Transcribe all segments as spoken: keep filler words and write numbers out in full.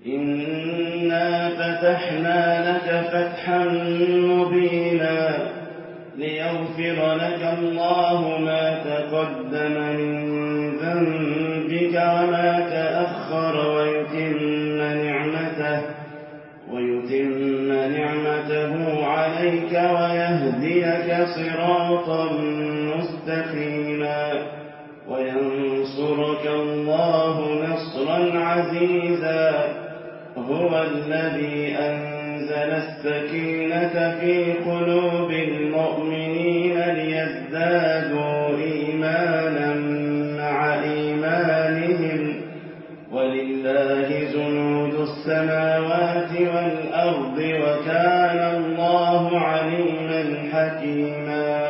إنا فتحنا لك فتحا مبينا ليغفر لك الله ما تقدم من ذنبك وما تأخر ويتم نعمته ويتم نعمته عليك ويهديك صراطا مستقيما وينصرك الله نصرا عزيزا هو الذي أنزل السكينة في قلوب المؤمنين ليزدادوا إيمانا مع إيمانهم ولله جنود السماوات والأرض وكان الله عليما حكيما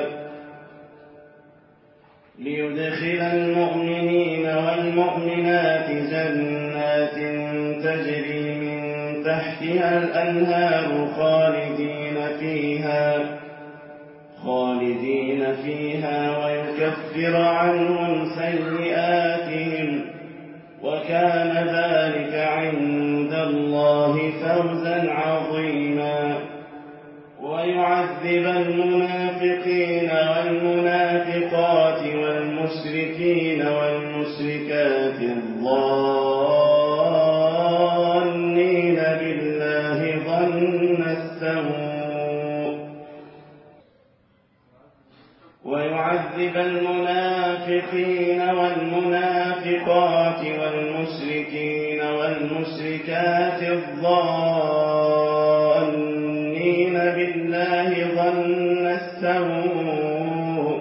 ليدخل المؤمنين والمؤمنات جنات تجري من تحتها الأنهار خالدين فيها خالدين فيها ويكفر عنهم سيئاتهم وكان ذلك عند الله فوزا عظيما ويعذب المنافقين والمنافقات والمشركين والمشركات الظانين بالله ظن السوء ويعذب المنافقين والمنافقات والمشركين والمشركات الظانين بالله ظن السوء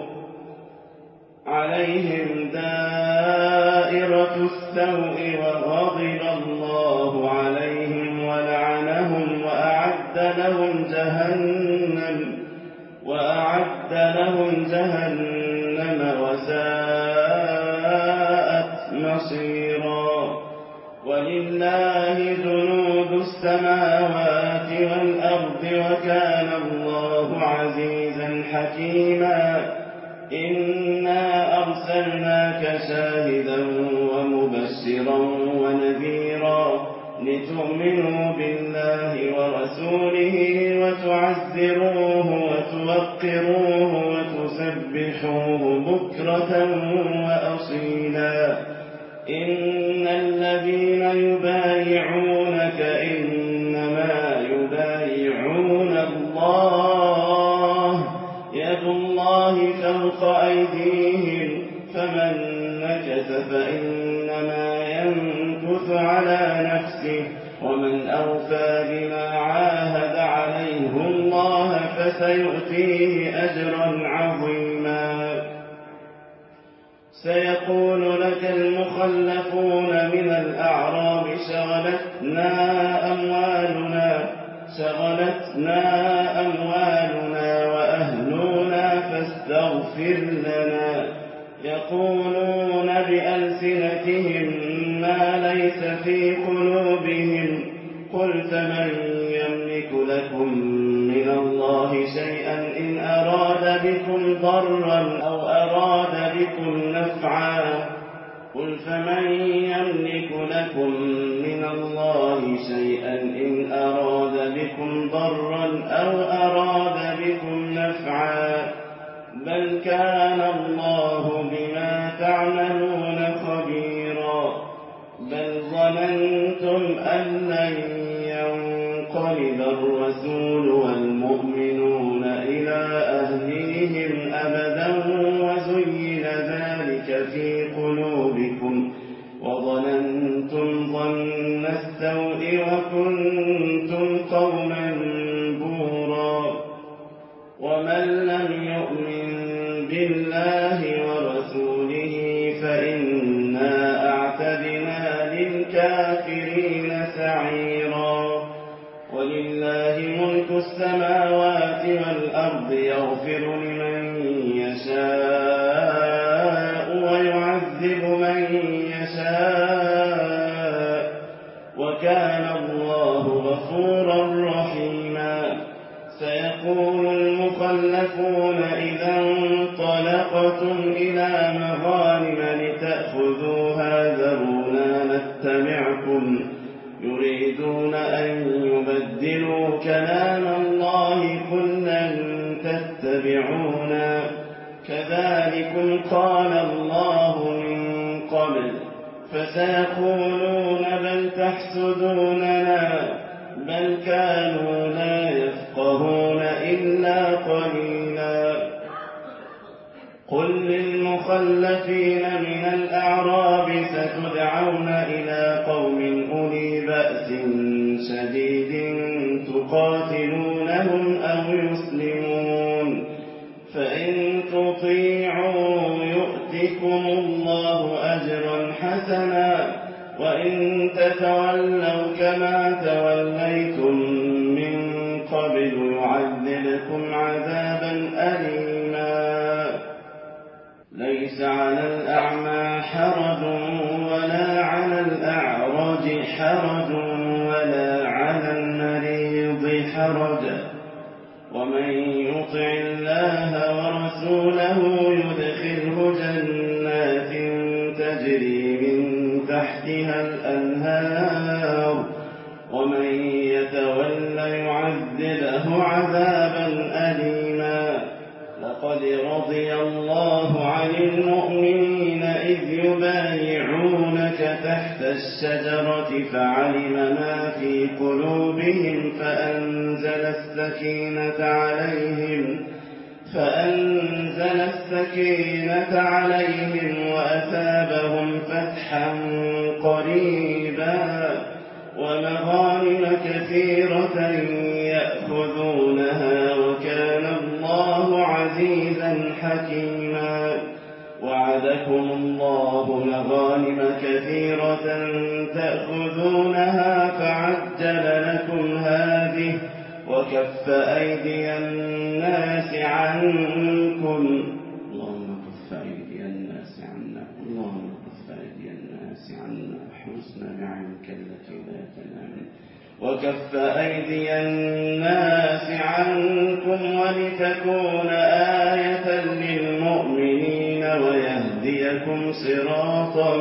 عليهم دائرة السوء وغضب الله عليهم ولعنهم وأعد لهم جهنم وأعد لهم جهنم وساءت مصيرا ولله جنود السماوات والأرض وكان الله عزيزا حكيما إنا أرسلناك شاهدا ومبشرا ونذيرا لتؤمنوا بالله ورسوله وتعزروه وتوقروه وتسبحوه بكرة وأصيلا إن الذين يبايعونك إنما يبايعون الله يد الله فوق أيديهم فمن نكث فإنما ينكث على نفسه ومن أوفى بما عاهد عليه الله فسيؤتيه أجرا عظيما سيقول لك المخلفون من الأعراب شغلتنا أموالنا شغلتنا أموالنا وأهلنا فاستغفر لنا يقولون بألسنتهم ما ليس في قلوبهم قل فمن يملك لكم من الله شيئا إن أراد بكم ضرا أو أراد بكم نفعا قل فمن يملك لكم من الله شيئا إن أراد بكم ضرا أو أراد بكم نفعا بل كان الله بما تعملون خبيرا بل ظننتم أن لن ينقلب الرسول والمؤمنون إلى أهليهم أبدا وزين ذلك في قلوبكم وظننتم ظن السوء وكنتم قوما بورا ومن لم يؤمن بالله ورسوله فإنا أعتدنا للكافرين سعيرا ولله ملك السماوات والأرض يغفر لمن يشاء ويعذب من يشاء وكان الله غفورا رحيما سيقول المخلفون إذا انطلقتم إلى مغانم لتأخذوها ذرونا نتبعكم يريدون أن يبدلوا كلام الله قل لن تتبعونا كذلكم قال الله من قبل فسيقولون بل تحسدوننا بل كانوا لا يفقهون إلا قليلا. قل للمخلفين من الأعراب ستدعون إلى قوم أولي بأس شديد تقاتلونهم أو يسلمون فإن تطيعوا يؤتكم الله أجرا حسنا وإن تتولوا كما توليتم من قبل يعذبكم عذابا أليما. ليس على الأعمى حرج ولا على الأعرج حرج ولا على المريض حرج ومن يطع الله ورسوله يدخله جنات تجري من تحتها الأنهار ومن يتولى يعذبه عذابا أليما. لقد رضي الله عن المؤمنين إذ يبايعونك تحت الشجرة فعلم ما في قلوبهم فأنزل السكينة عليهم فأنزل السكينة عليهم وأثابهم فتحا قريبا ومغانم كثيرة يأخذونها وكان الله عزيزا حكيما. وعدكم الله مغانم كثيرة تأخذونها فعجل لكم هذه وكف أيدي الناس عنكم اللهم كف أيدي الناس عنا اللهم كف أيدي الناس عنا حسن بعينك التي لا تنام وكف أيدي الناس عنكم ولتكون آية للمؤمنين ويهديكم صراطا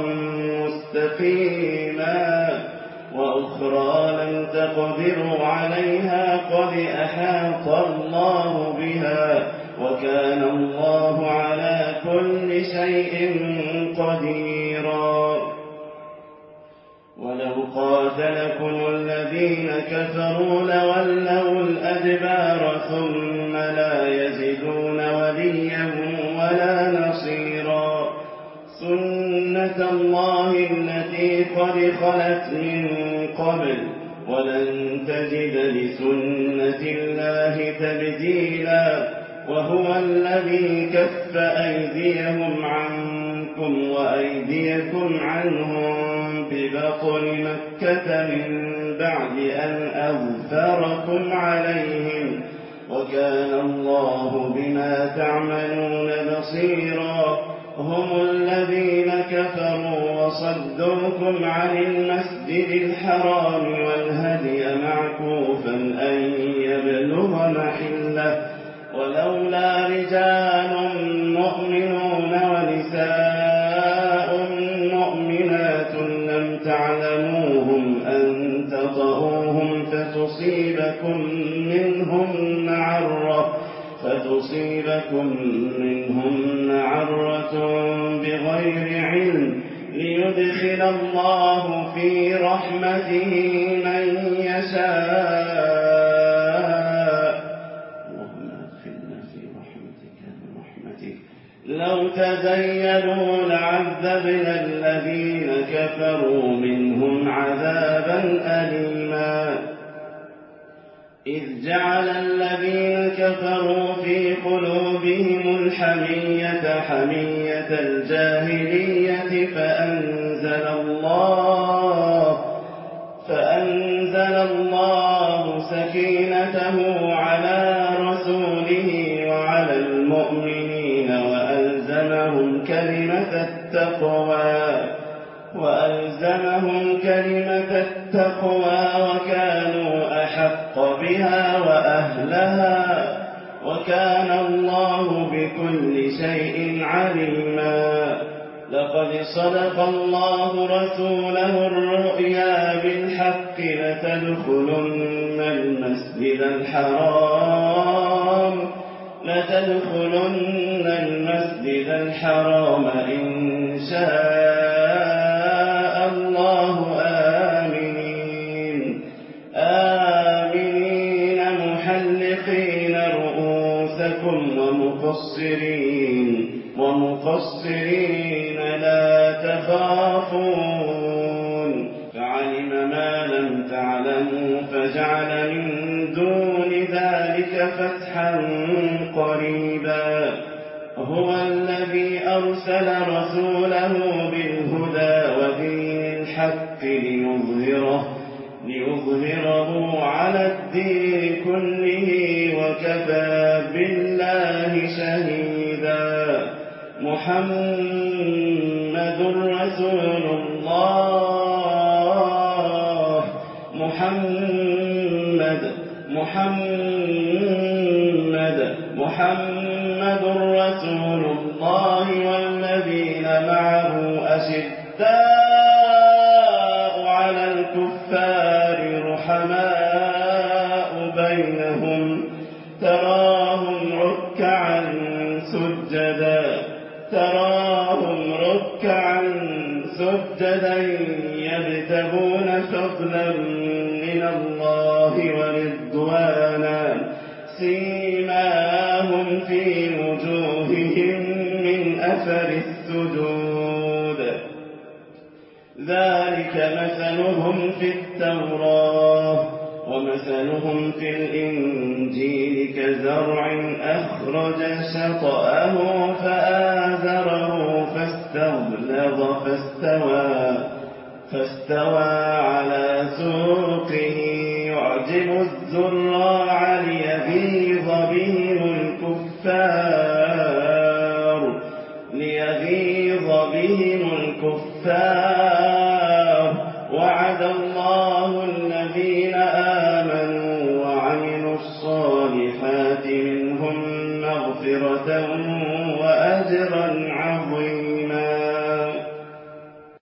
مستقيما وأخرى لم تقدروا عليها قد أحاط الله بها وكان الله على كل شيء قديرا. ولو قاتلكم الذين كفروا لولوا الأدبار ثم لا يجدون وليا ولا نصيرا. سنة الله التي قد خلت من قبل ولن تجد لسنة الله تبديلا. وهو الذي كف أيديهم عنكم وأيديكم عنهم ببطن مكة من بعد أن أظفركم عليهم وكان الله بما تعملون بصيرا. هم الذين كفروا وصدوكم عن المسجد الحرام والهدي معكوفا أن يبلغ محله ولولا رجال مؤمنون ونساء مؤمنات لم تعلموهم أن تطؤوهم فتصيبكم منهم معرة فتصيبكم منهم معرة بغير علم ليدخل الله في رحمته من يشاء. اللهم ادخلنا في رحمتك برحمتك. لو تزيلوا لعذبنا الذين كفروا منهم عذابا أليما. إذ جعل الذين كفروا في قلوبهم الحمية حمية الجاهلية فأنزل الله فأنزل الله سكينته على رسوله وعلى المؤمنين وألزمهم كلمة التقوى وألزمهم كلمة التقوى وكانوا أحق بها وأهلها وكان الله بكل شيء عليما. لقد صدق الله رسوله الرؤيا بالحق لتدخلن المسجد الحرام لتدخلن المسجد الحرام إن شاء الله آمنين آمنين محلقين رؤوسكم ومقصرين ومقصرين لا تخافون فعلم ما لم تعلموا فجعل من دون ذلك فتحا قريبا هو الذي أرسل رسوله بالهدى ودين الحق ليظهره, ليظهره على الدين كله وكفى بالله شهيدا محمد رسول الله محمد محمد محمد رسول الله والذين معه أشداء على الكفار رحماء بينهم تراهم ركعا سجدا تراهم ركعا سجدا يبتغون فضلا من الله ورضوانا سيماهم في وجوههم من أثر السجود ذلك مثلهم في التوراة ومثلهم في الإنجيل كزرع أخرج شطأه فآزره فاستغلظ فاستوى, فاستوى على سوقه يعجب الزراع ليغيظ بهم الكفار ليغيظ بهم الكفار وعد الله الذين آمنوا وعملوا الصالحات منهم مغفرة وأجرا عظيما